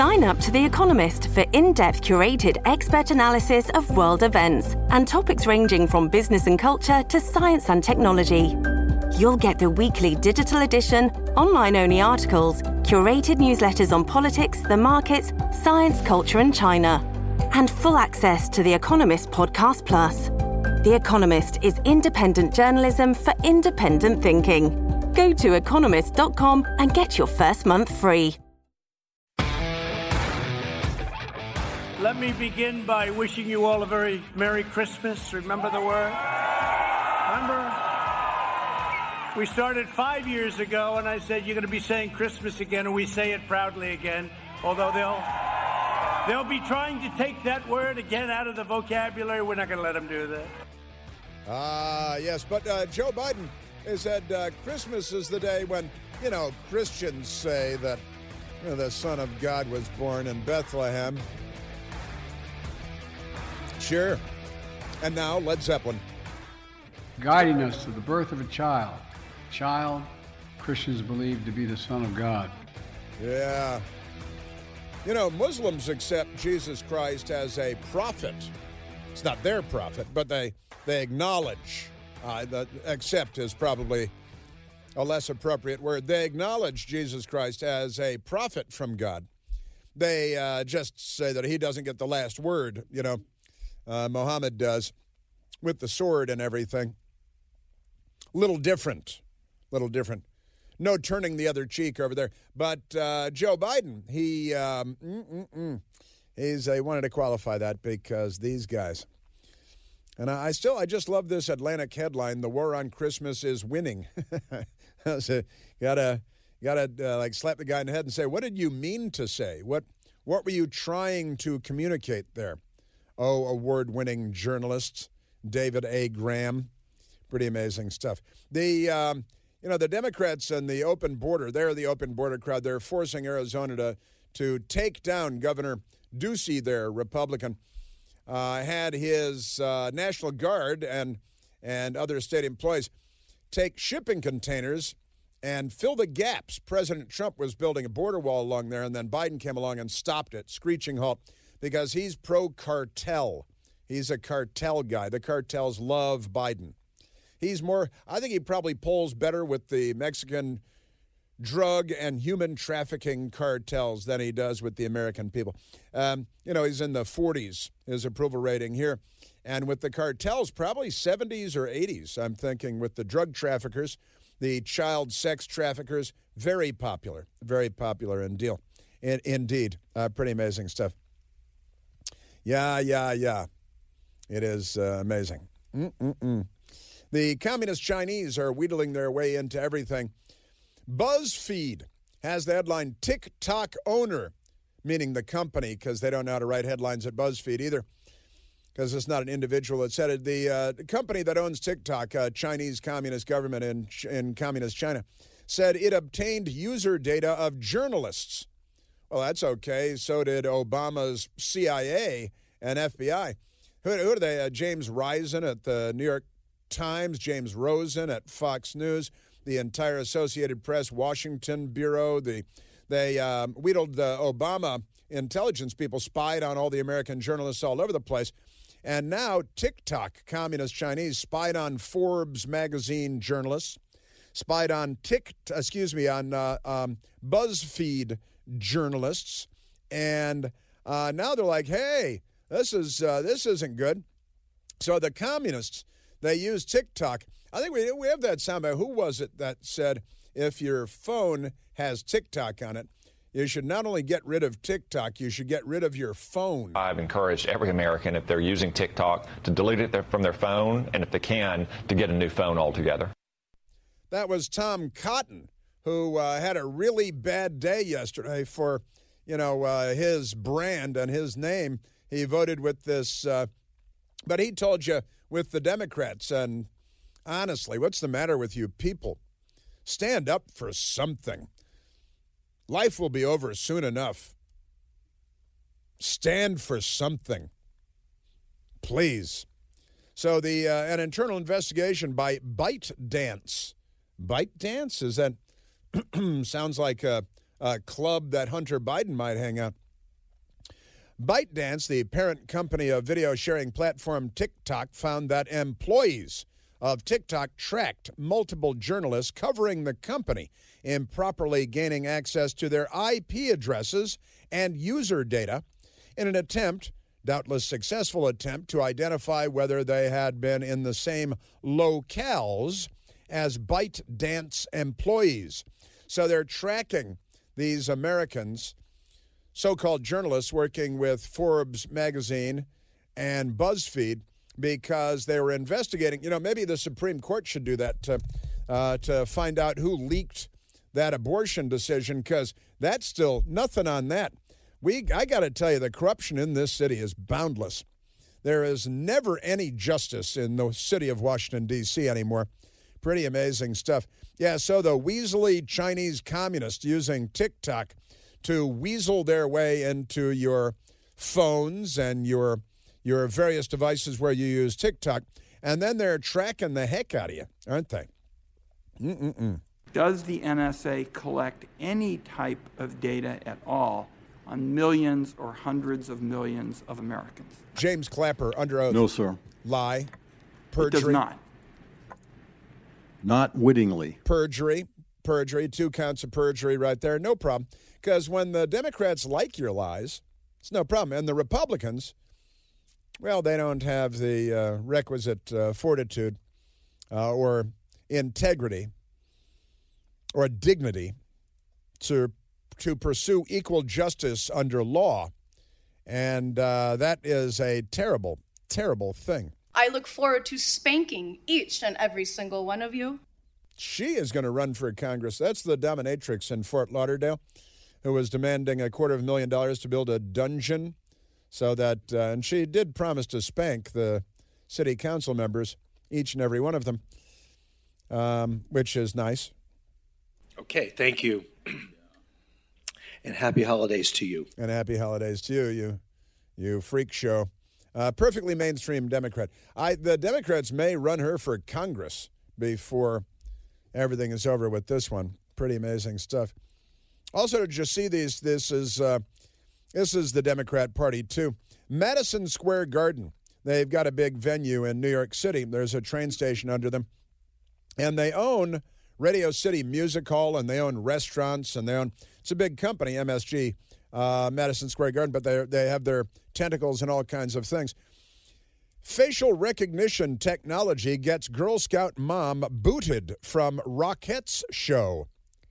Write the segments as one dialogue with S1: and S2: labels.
S1: Sign up to The Economist for in-depth curated expert analysis of world events and topics ranging from business and culture to science and technology. You'll get the weekly digital edition, online-only articles, curated newsletters on politics, the markets, science, culture and China, and full access to The Economist Podcast Plus. The Economist is independent journalism for independent thinking. Go to economist.com and get your first month free.
S2: Let me begin by wishing you all a very Merry Christmas. Remember the word? Remember? We started 5 years ago, and I said, you're going to be saying Christmas again, and we say it proudly again, although they'll be trying to take that word again out of the vocabulary. We're not going to let them do that.
S3: Yes, but Joe Biden has said Christmas is the day when, Christians say that the Son of God was born in Bethlehem. Sure. And now, Led Zeppelin.
S4: Guiding us to the birth of a child. Christians believe to be the Son of God.
S3: Yeah. Muslims accept Jesus Christ as a prophet. It's not their prophet, but they acknowledge. Accept is probably a less appropriate word. They acknowledge Jesus Christ as a prophet from God. They just say that he doesn't get the last word, Muhammad does, with the sword and everything. Little different. No turning the other cheek over there. But Joe Biden, he wanted to qualify that because these guys. And I just love this Atlantic headline: "The war on Christmas is winning." So gotta slap the guy in the head and say, "What did you mean to say? What were you trying to communicate there?" Oh, award-winning journalist David A. Graham. Pretty amazing stuff. The Democrats and the open border, they're the open border crowd. They're forcing Arizona to take down Governor Ducey, their Republican. Had his National Guard and other state employees take shipping containers and fill the gaps. President Trump was building a border wall along there, and then Biden came along and stopped it, screeching halt, because he's pro-cartel. He's a cartel guy. The cartels love Biden. I think he probably polls better with the Mexican drug and human trafficking cartels than he does with the American people. He's in the 40s, his approval rating here. And with the cartels, probably 70s or 80s, I'm thinking, with the drug traffickers, the child sex traffickers, very popular indeed. Pretty amazing stuff. Yeah. It is amazing. The communist Chinese are wheedling their way into everything. BuzzFeed has the headline, "TikTok owner," meaning the company, because they don't know how to write headlines at BuzzFeed either, because it's not an individual that said it. The company that owns TikTok, Chinese communist government in communist China, said it obtained user data of journalists. Well, that's okay. So did Obama's CIA and FBI. Who are they? James Risen at the New York Times, James Rosen at Fox News, the entire Associated Press, Washington Bureau. They wheedled the Obama intelligence people, spied on all the American journalists all over the place. And now TikTok, communist Chinese, spied on Forbes magazine journalists, spied on BuzzFeed journalists, and now they're like, hey, this isn't good. So the communists, they use TikTok. I think we have that soundbite. Who was it that said, if your phone has TikTok on it, you should not only get rid of TikTok, you should get rid of your phone.
S5: I've encouraged every American, if they're using TikTok, to delete it from their phone, and if they can, to get a new phone altogether.
S3: That was Tom Cotton, who had a really bad day yesterday for, his brand and his name. He voted with this, but he told you with the Democrats, and honestly, what's the matter with you people? Stand up for something. Life will be over soon enough. Stand for something. Please. So an internal investigation by ByteDance. ByteDance? Is that sounds like a club that Hunter Biden might hang out. ByteDance, the parent company of video sharing platform TikTok, found that employees of TikTok tracked multiple journalists covering the company, improperly gaining access to their IP addresses and user data in an attempt, doubtless successful attempt, to identify whether they had been in the same locales as ByteDance employees. So they're tracking these Americans, so-called journalists working with Forbes magazine and BuzzFeed, because they were investigating. Maybe the Supreme Court should do that to find out who leaked that abortion decision, because that's still nothing on that. I got to tell you, the corruption in this city is boundless. There is never any justice in the city of Washington, D.C. anymore. Pretty amazing stuff. Yeah, so the weaselly Chinese communists using TikTok to weasel their way into your phones and your various devices where you use TikTok, and then they're tracking the heck out of you, aren't they?
S6: Does the NSA collect any type of data at all on millions or hundreds of millions of Americans?
S3: James Clapper, under oath.
S7: No, sir.
S3: Lie. Perjury.
S6: It does not.
S7: Not wittingly.
S3: Perjury. 2 counts of perjury right there. No problem. Because when the Democrats like your lies, it's no problem. And the Republicans, well, they don't have the requisite fortitude or integrity or dignity to pursue equal justice under law. And that is a terrible, terrible thing.
S8: I look forward to spanking each and every single one of you.
S3: She is going to run for Congress. That's the dominatrix in Fort Lauderdale who was demanding $250,000 to build a dungeon so that, and she did promise to spank the city council members, each and every one of them, which is nice.
S9: Okay, thank you. And happy holidays to you.
S3: And happy holidays to you, you freak show. Perfectly mainstream Democrat. The Democrats may run her for Congress before everything is over with this one. Pretty amazing stuff. Also, did you see these? This is the Democrat Party, too. Madison Square Garden. They've got a big venue in New York City. There's a train station under them. And they own Radio City Music Hall, and they own restaurants, and it's a big company, MSG, Madison Square Garden, but they have their tentacles in all kinds of things. Facial recognition technology gets Girl Scout mom booted from Rockettes show.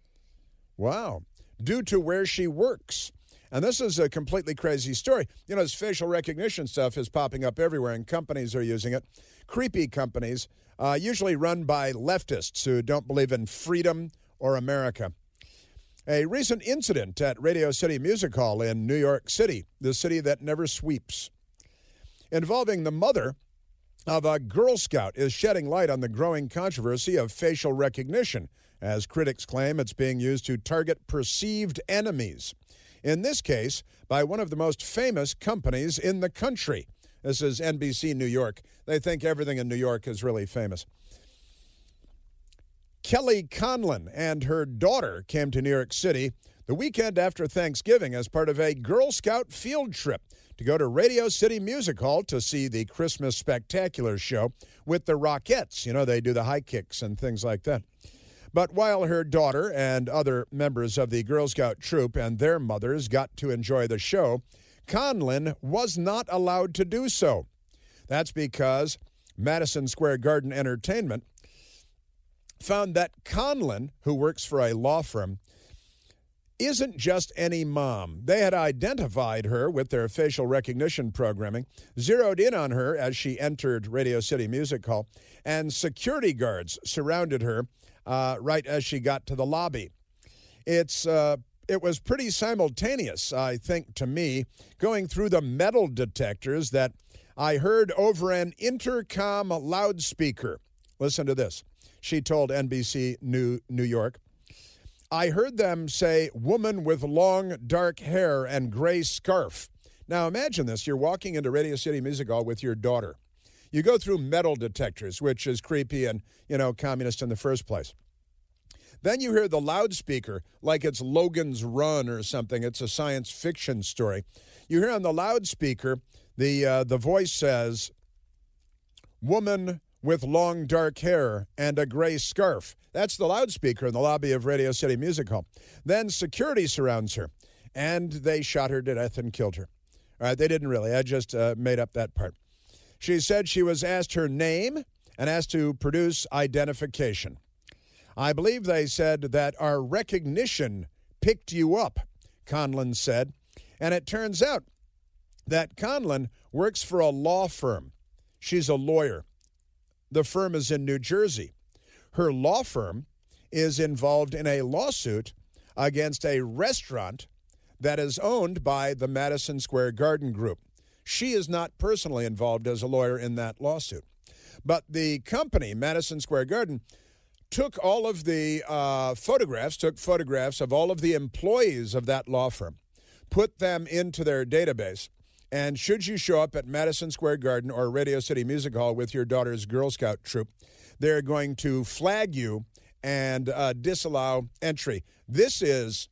S3: Wow. Due to where she works. And this is a completely crazy story. This facial recognition stuff is popping up everywhere, and companies are using it. Creepy companies, usually run by leftists who don't believe in freedom or America. A recent incident at Radio City Music Hall in New York City, the city that never sleeps, involving the mother of a Girl Scout, is shedding light on the growing controversy of facial recognition, as critics claim it's being used to target perceived enemies. In this case, by one of the most famous companies in the country. This is NBC New York. They think everything in New York is really famous. Kelly Conlon and her daughter came to New York City the weekend after Thanksgiving as part of a Girl Scout field trip to go to Radio City Music Hall to see the Christmas Spectacular show with the Rockettes. They do the high kicks and things like that. But while her daughter and other members of the Girl Scout troop and their mothers got to enjoy the show, Conlon was not allowed to do so. That's because Madison Square Garden Entertainment found that Conlon, who works for a law firm, isn't just any mom. They had identified her with their facial recognition programming, zeroed in on her as she entered Radio City Music Hall, and security guards surrounded her right as she got to the lobby. It was pretty simultaneous, I think, to me, going through the metal detectors that I heard over an intercom loudspeaker. Listen to this. She told NBC New York, "I heard them say woman with long dark hair and gray scarf." Now imagine this. You're walking into Radio City Music Hall with your daughter. You go through metal detectors, which is creepy and, communist in the first place. Then you hear the loudspeaker, like it's Logan's Run or something. It's a science fiction story. You hear on the loudspeaker, the voice says, "Woman with long dark hair and a gray scarf." That's the loudspeaker in the lobby of Radio City Music Hall. Then security surrounds her, and they shot her to death and killed her. All right, they didn't really. I just made up that part. She said she was asked her name and asked to produce identification. "I believe they said that our recognition picked you up," Conlon said. And it turns out that Conlon works for a law firm. She's a lawyer. The firm is in New Jersey. Her law firm is involved in a lawsuit against a restaurant that is owned by the Madison Square Garden Group. She is not personally involved as a lawyer in that lawsuit. But the company, Madison Square Garden, took all of the photographs of all of the employees of that law firm, put them into their database, and should you show up at Madison Square Garden or Radio City Music Hall with your daughter's Girl Scout troop, they're going to flag you and disallow entry. This is,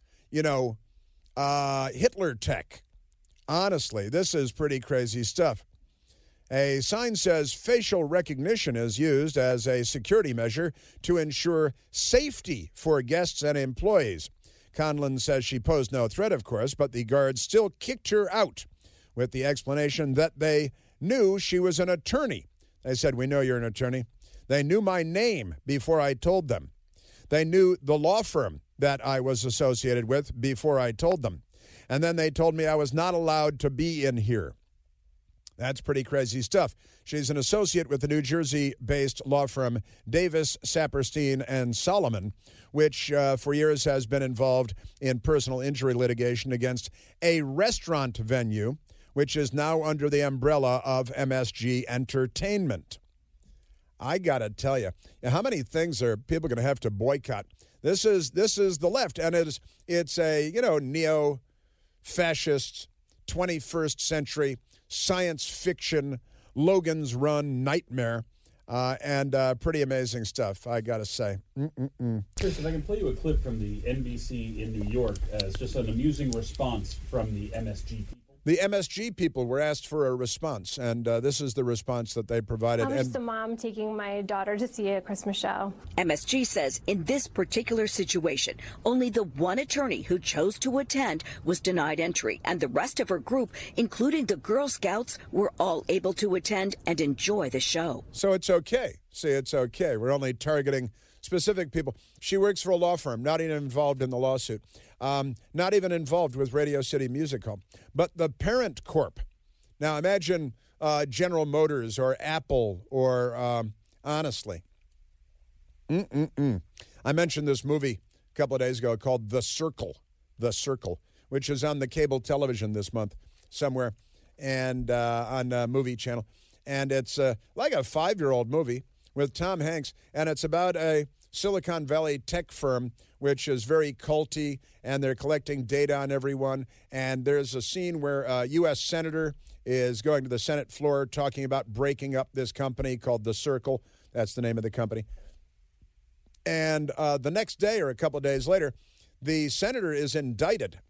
S3: Hitler tech. Honestly, this is pretty crazy stuff. A sign says facial recognition is used as a security measure to ensure safety for guests and employees. Conlon says she posed no threat, of course, but the guards still kicked her out with the explanation that they knew she was an attorney. They said, "We know you're an attorney." They knew my name before I told them. They knew the law firm that I was associated with before I told them. And then they told me I was not allowed to be in here. That's pretty crazy stuff. She's an associate with the New Jersey-based law firm Davis, Saperstein, and Solomon, which for years has been involved in personal injury litigation against a restaurant venue, which is now under the umbrella of MSG Entertainment. I got to tell you, how many things are people going to have to boycott? This is the left, and it's a neo-fascist 21st century science fiction Logan's Run nightmare, and pretty amazing stuff, I got to say.
S7: Chris, if I can play you a clip from the NBC in New York as just an amusing response from the MSG people.
S3: The MSG people were asked for a response, and this is the response that they provided.
S10: I'm just a mom taking my daughter to see a Christmas show.
S11: MSG says in this particular situation, only the one attorney who chose to attend was denied entry, and the rest of her group, including the Girl Scouts, were all able to attend and enjoy the show.
S3: So it's okay. See, it's okay. We're only targeting specific people. She works for a law firm, not even involved in the lawsuit. Not even involved with Radio City Music Hall. But the parent corp. Now imagine General Motors or Apple or, honestly. I mentioned this movie a couple of days ago called The Circle, which is on the cable television this month somewhere and on Movie Channel. And it's like a 5-year-old movie with Tom Hanks, and it's about a Silicon Valley tech firm which is very culty, and they're collecting data on everyone. And there's a scene where a U.S. senator is going to the Senate floor talking about breaking up this company called The Circle. That's the name of the company. And the next day or a couple of days later, the senator is indicted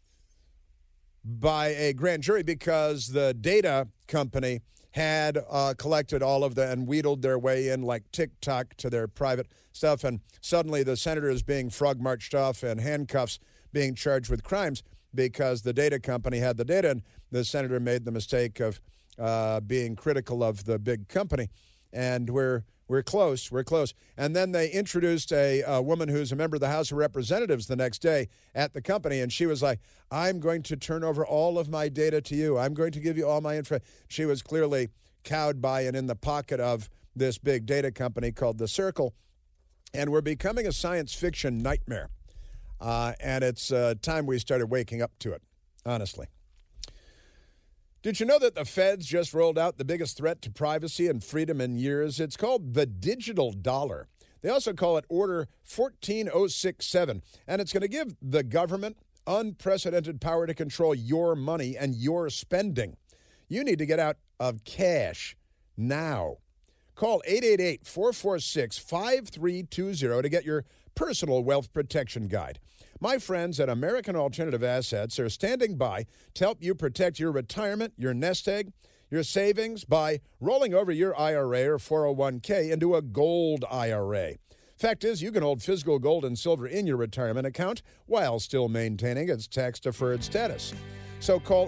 S3: by a grand jury because the data company had collected all of and wheedled their way in like TikTok to their private stuff. And suddenly the senator is being frog-marched off in handcuffs, being charged with crimes because the data company had the data. And the senator made the mistake of being critical of the big company. And we're close. And then they introduced a woman who's a member of the House of Representatives the next day at the company, and she was like, "I'm going to turn over all of my data to you. I'm going to give you all my info." She was clearly cowed by and in the pocket of this big data company called The Circle, and we're becoming a science fiction nightmare. And it's time we started waking up to it, honestly. Did you know that the feds just rolled out the biggest threat to privacy and freedom in years? It's called the digital dollar. They also call it Order 14067, and it's going to give the government unprecedented power to control your money and your spending. You need to get out of cash now. Call 888-446-5320 to get your personal wealth protection guide. My friends at American Alternative Assets are standing by to help you protect your retirement, your nest egg, your savings by rolling over your IRA or 401k into a gold IRA. Fact is, you can hold physical gold and silver in your retirement account while still maintaining its tax-deferred status. So call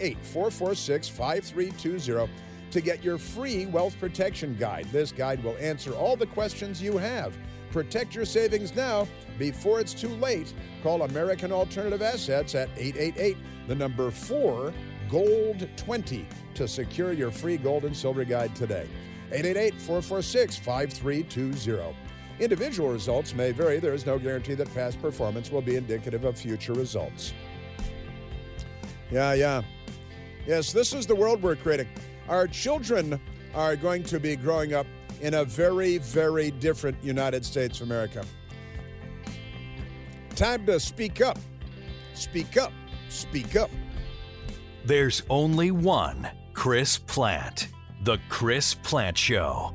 S3: 888-446-5320 to get your free wealth protection guide. This guide will answer all the questions you have. Protect your savings now before it's too late. Call American Alternative Assets at 888-4-GOLD-20 to secure your free gold and silver guide today. 888-446-5320. Individual results may vary. There is no guarantee that past performance will be indicative of future results. Yeah. Yes, this is the world we're creating. Our children are going to be growing up in a very, very different United States of America. Time to speak up. Speak up. Speak up.
S12: There's only one Chris Plante. The Chris Plante Show.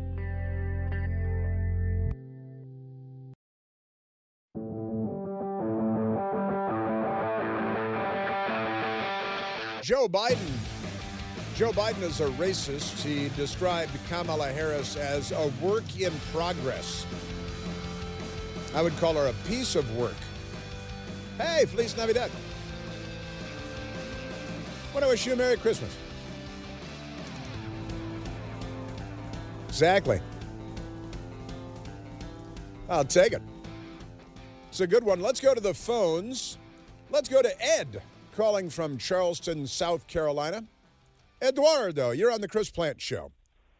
S3: Joe Biden is a racist. He described Kamala Harris as a work in progress. I would call her a piece of work. Hey, Feliz Navidad. I want to wish you a Merry Christmas. Exactly. I'll take it. It's a good one. Let's go to the phones. Let's go to Ed, calling from Charleston, South Carolina. Eduardo, you're on the Chris Plante Show.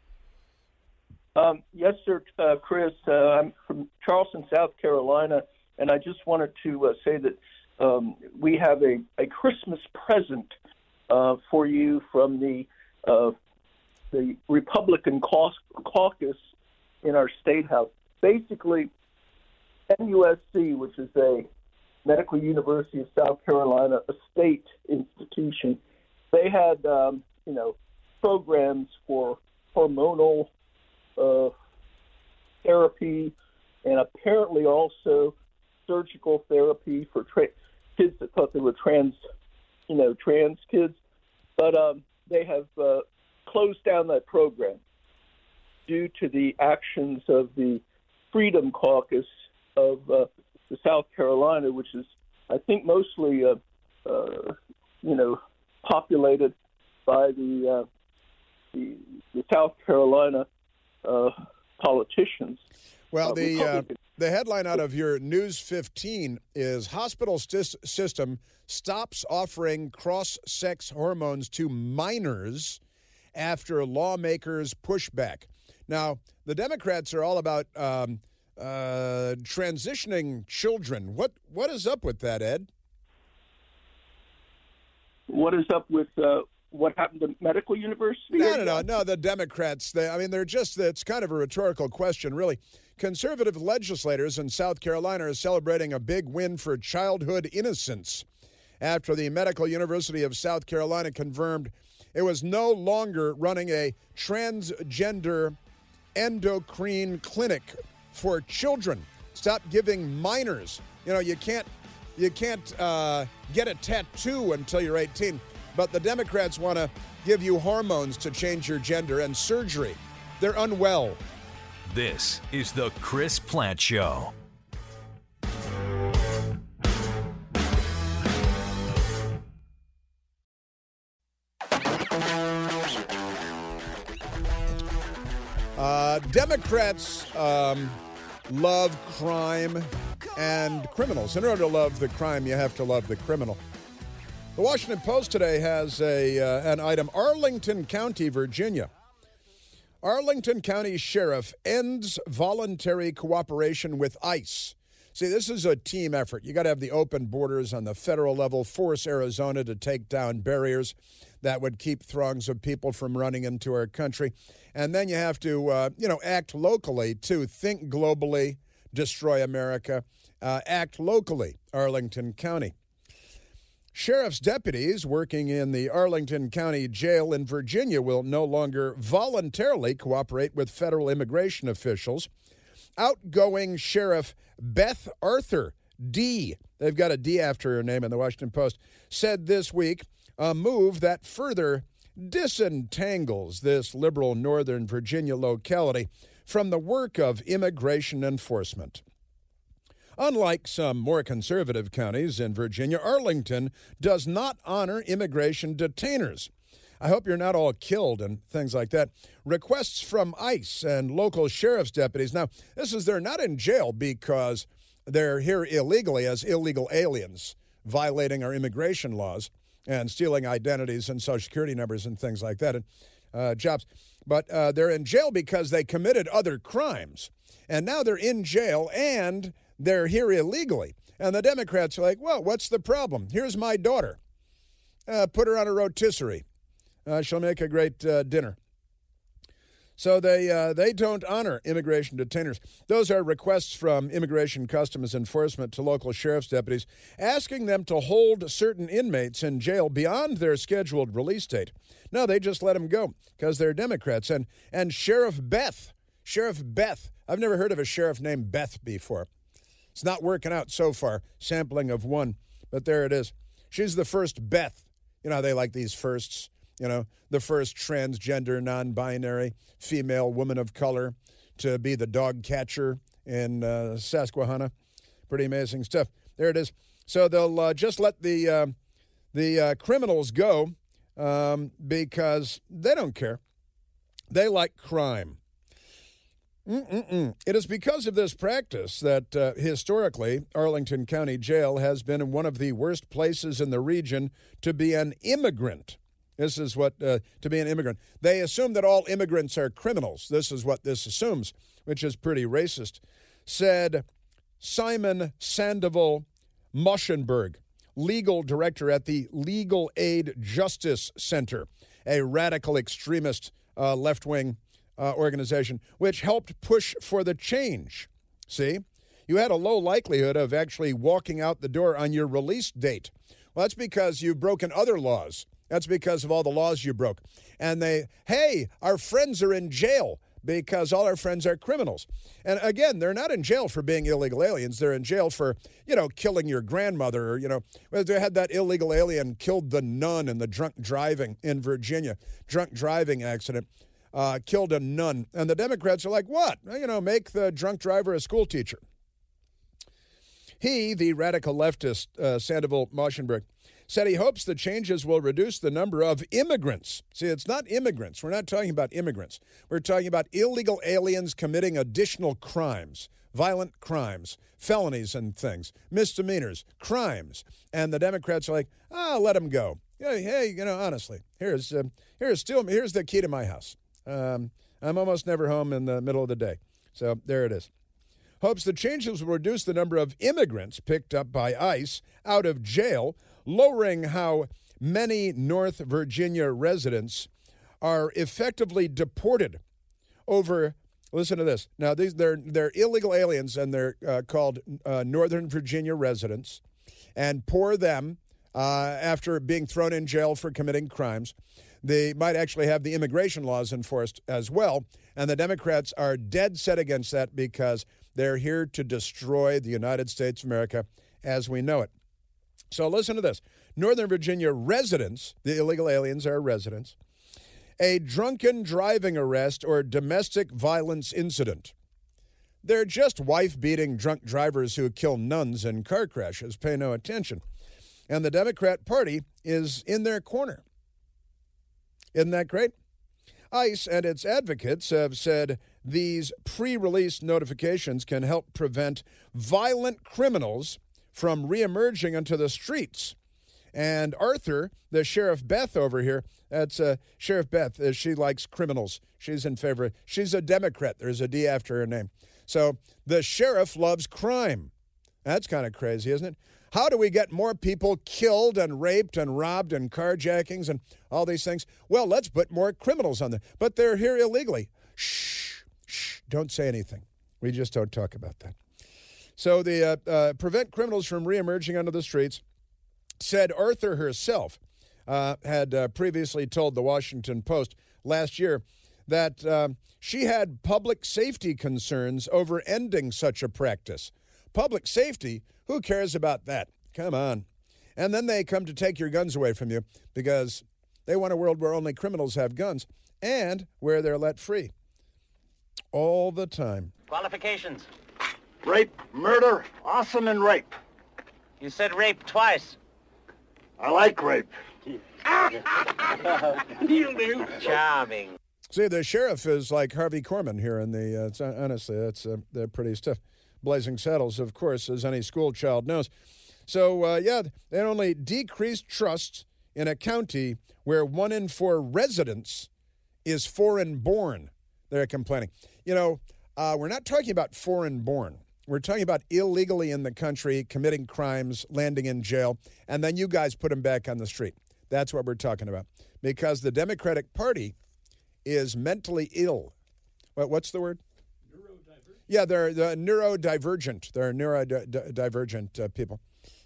S13: Yes, sir, Chris. I'm from Charleston, South Carolina, and I just wanted to say that we have a Christmas present for you from the Republican caucus in our state house. Basically, MUSC, which is a Medical University of South Carolina, a state institution, they had programs for hormonal therapy and apparently also surgical therapy for kids that thought they were trans kids, but they have closed down that program due to the actions of the Freedom Caucus of the South Carolina, which is, I think, mostly populated by the South Carolina politicians.
S3: Well, the headline out of your News 15 is Hospital System Stops Offering Cross-Sex Hormones to Minors After Lawmakers Pushback. Now, the Democrats are all about transitioning children. What is up with that, Ed?
S13: What is up with what happened to Medical University?
S3: No. The Democrats, it's kind of a rhetorical question, really. Conservative legislators in South Carolina are celebrating a big win for childhood innocence after the Medical University of South Carolina confirmed it was no longer running a transgender endocrine clinic for children. Stop giving minors. You can't get a tattoo until you're 18, but the Democrats want to give you hormones to change your gender and surgery. They're unwell.
S12: This is the Chris Plante Show.
S3: Democrats love crime and criminals. In order to love the crime, you have to love the criminal. The Washington Post today has an item, Arlington County, Virginia. Arlington County Sheriff ends voluntary cooperation with ICE. See, this is a team effort. You got to have the open borders on the federal level, force Arizona to take down barriers that would keep throngs of people from running into our country. And then you have to, act locally, too. Think globally, destroy America. Act locally, Arlington County. Sheriff's deputies working in the Arlington County Jail in Virginia will no longer voluntarily cooperate with federal immigration officials outgoing Sheriff Beth Arthur, D, they've got a D after her name in the Washington Post, said this week a move that further disentangles this liberal Northern Virginia locality from the work of immigration enforcement. Unlike some more conservative counties in Virginia, Arlington does not honor immigration detainers. I hope you're not all killed and things like that. Requests from ICE and local sheriff's deputies. Now, they're not in jail because they're here illegally as illegal aliens, violating our immigration laws and stealing identities and Social Security numbers and things like that, and jobs. But they're in jail because they committed other crimes. And now they're in jail and they're here illegally. And the Democrats are like, well, what's the problem? Here's my daughter. Put her on a rotisserie. She'll make a great dinner. So they don't honor immigration detainers. Those are requests from Immigration Customs Enforcement to local sheriff's deputies, asking them to hold certain inmates in jail beyond their scheduled release date. No, they just let them go because they're Democrats. And Sheriff Beth, I've never heard of a sheriff named Beth before. It's not working out so far, sampling of one, but there it is. She's the first Beth. You know how they like these firsts. You know, the first transgender, non-binary, female woman of color to be the dog catcher in Susquehanna. Pretty amazing stuff. There it is. So they'll just let the criminals go because they don't care. They like crime. It is because of this practice that historically Arlington County Jail has been one of the worst places in the region to be an immigrant. This is what, to be an immigrant. They assume that all immigrants are criminals. This is what this assumes, which is pretty racist, said Simon Sandoval Moschenberg, legal director at the Legal Aid Justice Center, a radical extremist left-wing organization, which helped push for the change. See? You had a low likelihood of actually walking out the door on your release date. Well, that's because you've broken other laws. That's because of all the laws you broke. And hey, our friends are in jail because all our friends are criminals. And again, they're not in jail for being illegal aliens. They're in jail for, killing your grandmother. Or, they had that illegal alien killed the nun in the drunk driving in Virginia. Drunk driving accident. Killed a nun. And the Democrats are like, what? Make the drunk driver a school teacher. He, the radical leftist Sandoval Moschenberg, said he hopes the changes will reduce the number of immigrants. See, it's not immigrants. We're not talking about immigrants. We're talking about illegal aliens committing additional crimes, violent crimes, felonies and things, misdemeanors, crimes. And the Democrats are like, let them go. Hey, honestly, here's the key to my house. I'm almost never home in the middle of the day. So there it is. Hopes the changes will reduce the number of immigrants picked up by ICE out of jail, lowering how many North Virginia residents are effectively deported over, listen to this. Now, they're illegal aliens, and they're called Northern Virginia residents, and poor them after being thrown in jail for committing crimes. They might actually have the immigration laws enforced as well, and the Democrats are dead set against that because they're here to destroy the United States of America as we know it. So listen to this. Northern Virginia residents, the illegal aliens are residents, a drunken driving arrest or domestic violence incident. They're just wife-beating drunk drivers who kill nuns in car crashes. Pay no attention. And the Democrat Party is in their corner. Isn't that great? ICE and its advocates have said these pre-release notifications can help prevent violent criminals from reemerging onto the streets. And Arthur, the Sheriff Beth over here, that's Sheriff Beth, she likes criminals. She's in favor. She's a Democrat. There's a D after her name. So the sheriff loves crime. That's kind of crazy, isn't it? How do we get more people killed and raped and robbed and carjackings and all these things? Well, let's put more criminals on there. But they're here illegally. Shh, don't say anything. We just don't talk about that. So the prevent criminals from reemerging onto the streets, said Arthur herself had previously told the Washington Post last year that she had public safety concerns over ending such a practice. Public safety? Who cares about that? Come on. And then they come to take your guns away from you because they want a world where only criminals have guns and where they're let free. All the time.
S14: Qualifications.
S15: Rape, murder, arson, and rape.
S14: You said rape twice.
S15: I like rape.
S14: You do. Charming.
S3: See, the sheriff is like Harvey Korman here in the, honestly, they're pretty stiff. Blazing Saddles, of course, as any school child knows. So, they only decreased trust in a county where 1 in 4 residents is foreign-born. They're complaining. You know, we're not talking about foreign-born. We're talking about illegally in the country, committing crimes, landing in jail, and then you guys put them back on the street. That's what we're talking about. Because the Democratic Party is mentally ill. What's the word? Neurodivergent. Yeah, they're neurodivergent. They're neurodivergent people.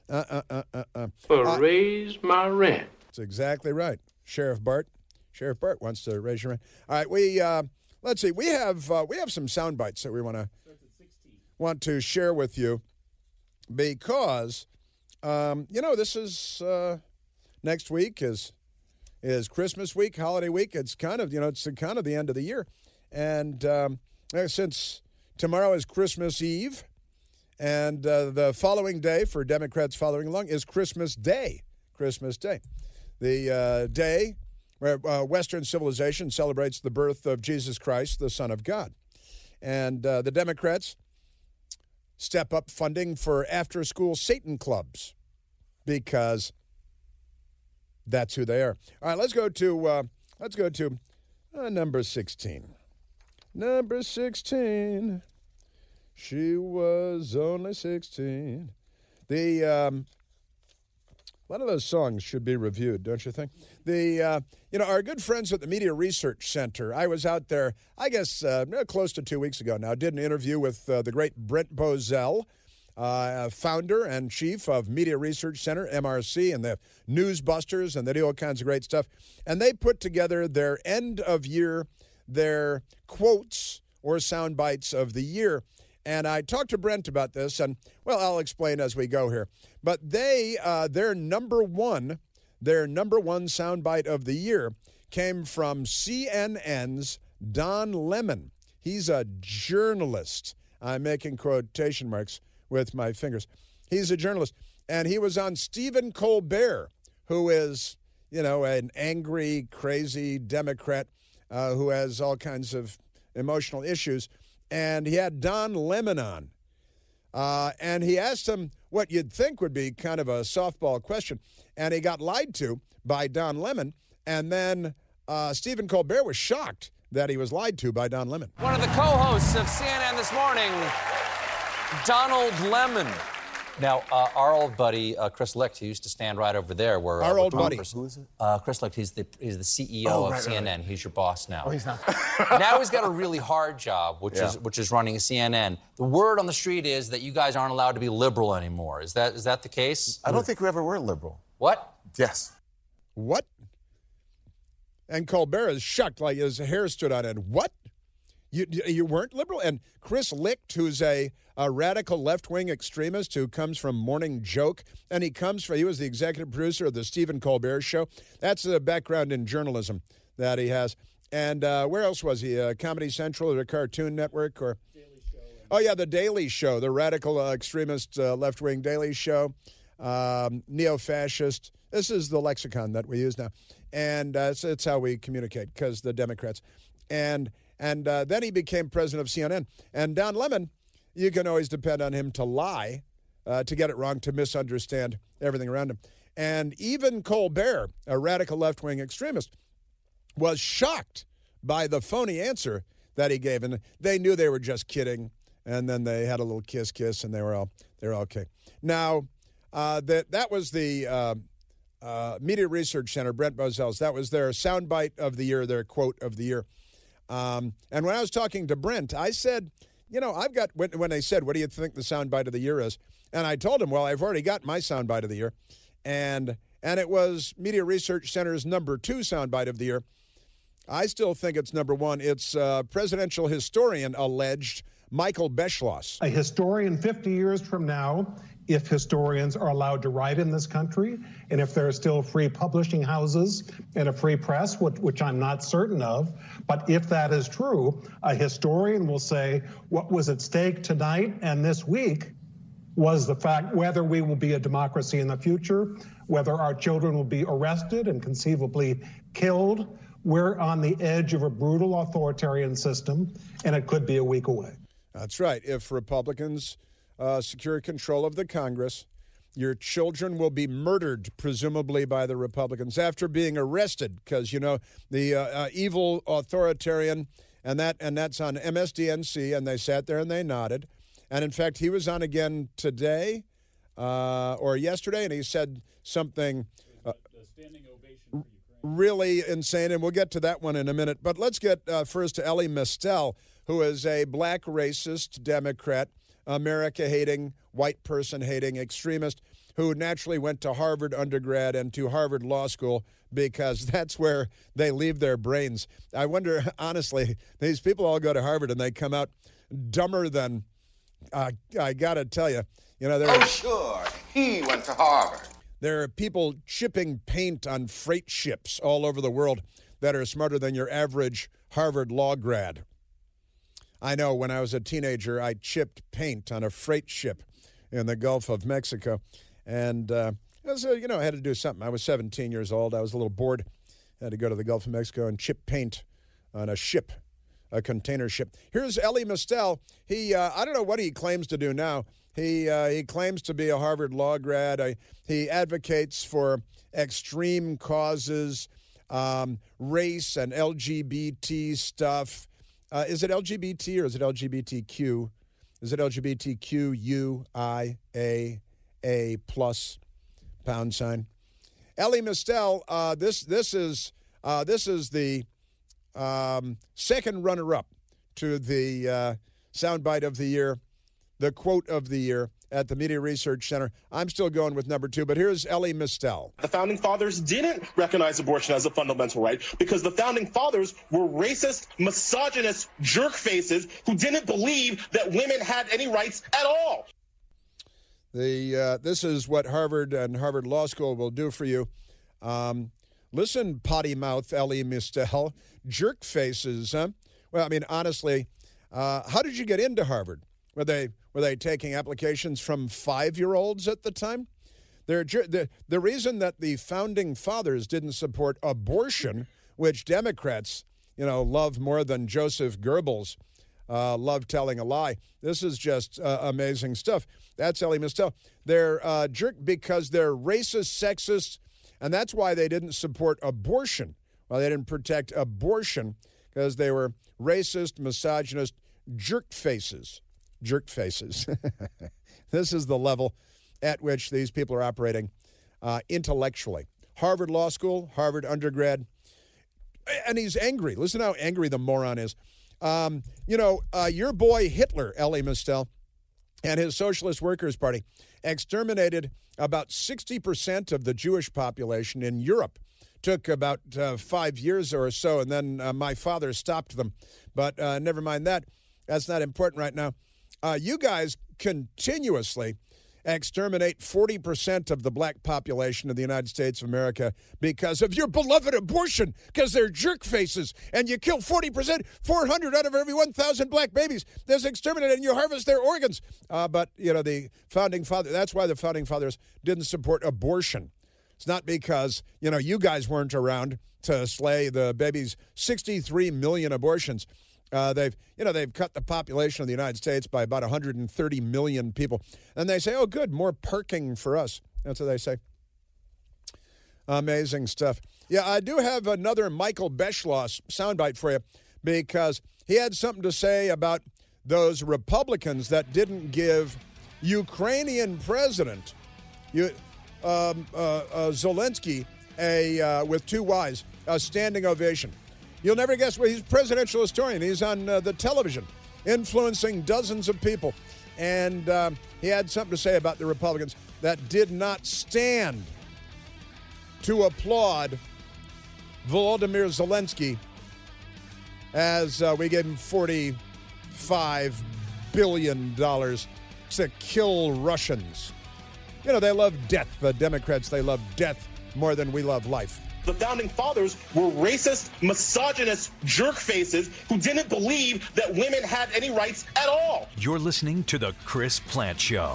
S16: Raise my rent.
S3: That's exactly right. Sheriff Bart wants to raise your rent. All right, let's see. We have some sound bites that we want to share with you because this is next week is Christmas week, holiday week. It's kind of the end of the year, and since tomorrow is Christmas Eve. And the following day, for Democrats following along, is Christmas Day. Christmas Day. The day where Western civilization celebrates the birth of Jesus Christ, the Son of God. And the Democrats step up funding for after-school Satan clubs because that's who they are. All right, let's go to number 16. Number 16. She was only 16. A lot of those songs should be reviewed, don't you think? Our good friends at the Media Research Center, I was out there, I guess, close to 2 weeks ago now, did an interview with the great Brent Bozell, founder and chief of Media Research Center, MRC, and the Newsbusters, and they do all kinds of great stuff. And they put together their end of year, their quotes or sound bites of the year. And I talked to Brent about this, and, well, I'll explain as we go here. But their number one soundbite of the year came from CNN's Don Lemon. He's a journalist. I'm making quotation marks with my fingers. He's a journalist. And he was on Stephen Colbert, who is, an angry, crazy Democrat who has all kinds of emotional issues. And he had Don Lemon on. And he asked him what you'd think would be kind of a softball question. And he got lied to by Don Lemon. And then Stephen Colbert was shocked that he was lied to by Don Lemon.
S17: One of the co-hosts of CNN This Morning, Donald Lemon.
S18: Now, our old buddy, Chris Licht, who used to stand right over there. Where
S3: our old buddy.
S18: Who is it? Chris Licht, he's the CEO of CNN. Right. He's your boss now.
S19: Oh, he's not.
S18: Now he's got a really hard job, which is running CNN. The word on the street is that you guys aren't allowed to be liberal anymore. Is that the case?
S19: I don't think we ever were liberal.
S18: What?
S19: Yes.
S3: What? And Colbert is shocked, like his hair stood on end. What? You weren't liberal? And Chris Licht, who's a radical left-wing extremist who comes from Morning Joke, and he was the executive producer of the Stephen Colbert Show. That's the background in journalism that he has. And where else was he? Comedy Central or the Cartoon Network? Or Daily Show. Oh, yeah, the Daily Show, the radical extremist left-wing Daily Show, neo-fascist. This is the lexicon that we use now. And it's how we communicate, because the Democrats. And then he became president of CNN. And Don Lemon, you can always depend on him to lie, to get it wrong, to misunderstand everything around him. And even Colbert, a radical left-wing extremist, was shocked by the phony answer that he gave. And they knew they were just kidding. And then they had a little kiss, and they were all okay. Now, that was the Media Research Center, Brent Bozell's. That was their soundbite of the year, their quote of the year. And when I was talking to Brent, I said, I've got, when they said, what do you think the soundbite of the year is? And I told him, well, I've already got my soundbite of the year. And it was Media Research Center's number 2 soundbite of the year. I still think it's number one. It's presidential historian alleged Michael Beschloss.
S16: A historian 50 years from now, if historians are allowed to write in this country, and if there are still free publishing houses and a free press, which I'm not certain of, but if that is true, a historian will say what was at stake tonight and this week was the fact whether we will be a democracy in the future, whether our children will be arrested and conceivably killed. We're on the edge of a brutal authoritarian system, and it could be a week away.
S3: That's right. If Republicans secure control of the Congress, your children will be murdered, presumably by the Republicans, after being arrested, because, you know, the evil authoritarian, and that's on MSDNC, and they sat there and they nodded. And, in fact, he was on again today or yesterday, and he said something really insane, and we'll get to that one in a minute. But let's get first to Elie Mystal, who is a black racist Democrat, America-hating, white person-hating extremist who naturally went to Harvard undergrad and to Harvard Law School because that's where they leave their brains. I wonder, honestly, these people all go to Harvard and they come out dumber than, I got to tell you,
S19: Oh, sure. He went to Harvard.
S3: There are people chipping paint on freight ships all over the world that are smarter than your average Harvard law grad. I know when I was a teenager, I chipped paint on a freight ship in the Gulf of Mexico. And, I had to do something. I was 17 years old. I was a little bored. I had to go to the Gulf of Mexico and chip paint on a ship, a container ship. Here's Elie Mystal. He, I don't know what he claims to do now. He claims to be a Harvard law grad. He advocates for extreme causes, race and LGBT stuff. Is it LGBT or is it LGBTQ? Is it LGBTQUIAA plus $? Elie Mystal, this is the second runner-up to the soundbite of the year, the quote of the year at the Media Research Center. I'm still going with number 2, but here's Elie Mystal.
S20: The Founding Fathers didn't recognize abortion as a fundamental right because the Founding Fathers were racist, misogynist jerk faces who didn't believe that women had any rights at all.
S3: This is what Harvard and Harvard Law School will do for you. Listen, potty mouth Elie Mystal, jerk faces, huh? Well, I mean, honestly, how did you get into Harvard? Were they taking applications from 5-year-olds at the time? The reason that the Founding Fathers didn't support abortion, which Democrats, love more than Joseph Goebbels love telling a lie. This is just amazing stuff. That's Elie Mystal. They're jerk because they're racist, sexist, and that's why they didn't support abortion. Well, they didn't protect abortion because they were racist, misogynist jerk faces. Jerk faces. This is the level at which these people are operating intellectually. Harvard Law School, Harvard undergrad, and he's angry. Listen how angry the moron is. Your boy Hitler, Elie Mystal, and his Socialist Workers' Party exterminated about 60% of the Jewish population in Europe. Took about 5 years or so, and then my father stopped them. But never mind that. That's not important right now. You guys continuously exterminate 40% of the black population of the United States of America because of your beloved abortion, because they're jerk faces, and you kill 40%, 400 out of every 1,000 black babies. There's exterminated, and you harvest their organs. But the Founding Fathers, that's why the Founding Fathers didn't support abortion. It's not because, you guys weren't around to slay the babies. 63 million abortions. They've cut the population of the United States by about 130 million people. And they say, oh, good, more parking for us. That's what they say. Amazing stuff. Yeah, I do have another Michael Beschloss soundbite for you because he had something to say about those Republicans that didn't give Ukrainian president Zelensky, with 2 Ys, a standing ovation. You'll never guess he's a presidential historian. He's on the television, influencing dozens of people. And he had something to say about the Republicans that did not stand to applaud Volodymyr Zelensky as we gave him $45 billion to kill Russians. You know, they love death. The Democrats, they love death more than we love life.
S20: The founding fathers were racist, misogynist jerk faces who didn't believe that women had any rights at all.
S12: You're listening to The Chris Plante Show.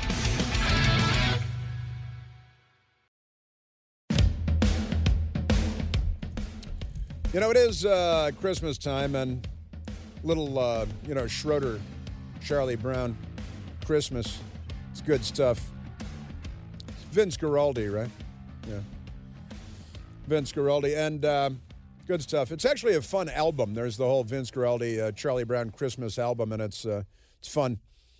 S3: You know, it is Christmas time, and little, Schroeder, Charlie Brown, Christmas. It's good stuff. Vince Guaraldi, right? Yeah. Vince Guaraldi, and good stuff. It's actually a fun album. There's the whole Vince Guaraldi, Charlie Brown Christmas album, and it's fun.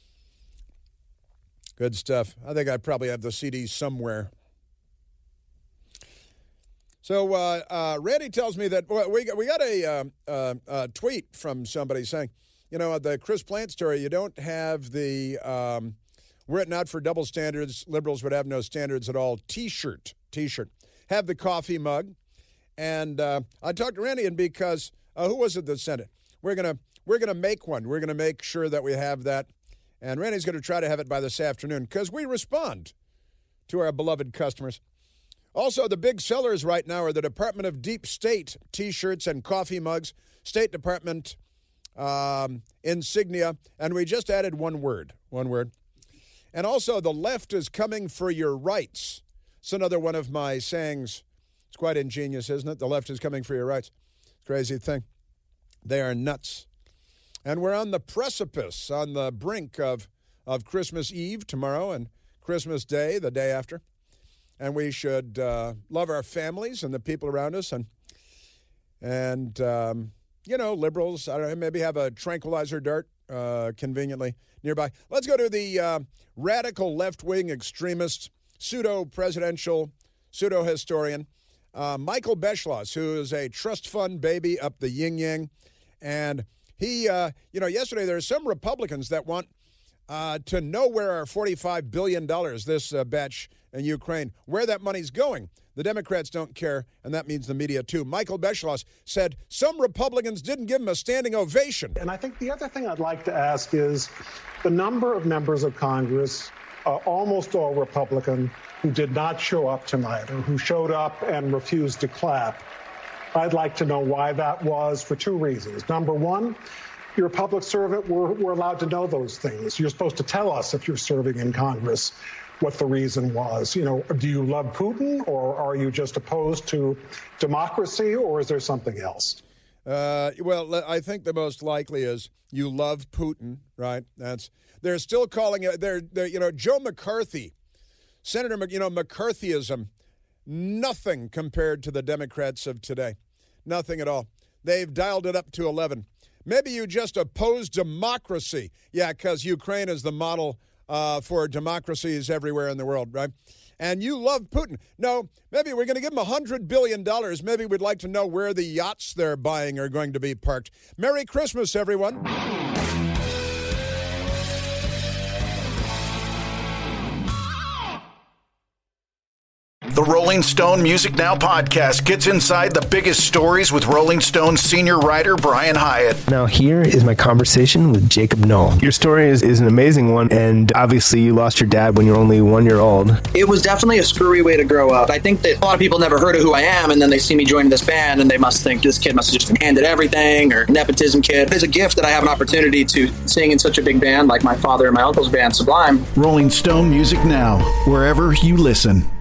S3: Good stuff. I think I probably have the CD somewhere. So Randy tells me that we got a tweet from somebody saying, you know, the Chris Plante story, you don't have the written out for double standards, liberals would have no standards at all, T-shirt. Have the coffee mug. And I talked to Randy, and because, who was it that sent it? We're gonna make one. We're going to make sure that we have that. And Randy's going to try to have it by this afternoon because we respond to our beloved customers. Also, the big sellers right now are the Department of Deep State T-shirts and coffee mugs, State Department insignia, and we just added one word. And also, the left is coming for your rights. It's another one of my sayings. It's quite ingenious, isn't it? The left is coming for your rights. Crazy thing. They are nuts. And we're on the precipice, on the brink of Christmas Eve tomorrow and Christmas Day, the day after. And we should love our families and the people around us. And liberals, I don't know, maybe have a tranquilizer dart conveniently nearby. Let's go to the radical left-wing extremist, pseudo-presidential, pseudo-historian, Michael Beschloss, who is a trust fund baby up the yin-yang. And he, yesterday there are some Republicans that want to know where our $45 billion, this batch in Ukraine, where that money's going. The Democrats don't care, and that means the media too. Michael Beschloss said some Republicans didn't give him a standing ovation.
S16: And I think the other thing I'd like to ask is the number of members of Congress, almost all Republican, who did not show up tonight or who showed up and refused to clap. I'd like to know why that was for two reasons. Number one, you're a public servant. We're allowed to know those things. You're supposed to tell us if you're serving in Congress what the reason was. You know, do you love Putin, or are you just opposed to democracy, or is there something else?
S3: Well, I think the most likely is you love Putin, right? They're still calling it. They're Joe McCarthy, Senator, McCarthyism, nothing compared to the Democrats of today, nothing at all. They've dialed it up to 11. Maybe you just oppose democracy. Yeah, because Ukraine is the model for democracies everywhere in the world, right? And you love Putin. No, maybe we're going to give him $100 billion. Maybe we'd like to know where the yachts they're buying are going to be parked. Merry Christmas, everyone.
S21: The Rolling Stone Music Now podcast gets inside the biggest stories with Rolling Stone senior writer Brian Hyatt.
S22: Now here is my conversation with Jacob Noll. Your story is an amazing one, and obviously you lost your dad when you were only 1 year old.
S23: It was definitely a screwy way to grow up. I think that a lot of people never heard of who I am, and then they see me joining this band, and they must think this kid must have just been handed everything, or nepotism kid. It's a gift that I have an opportunity to sing in such a big band like my father and my uncle's band, Sublime.
S21: Rolling Stone Music Now, wherever you listen.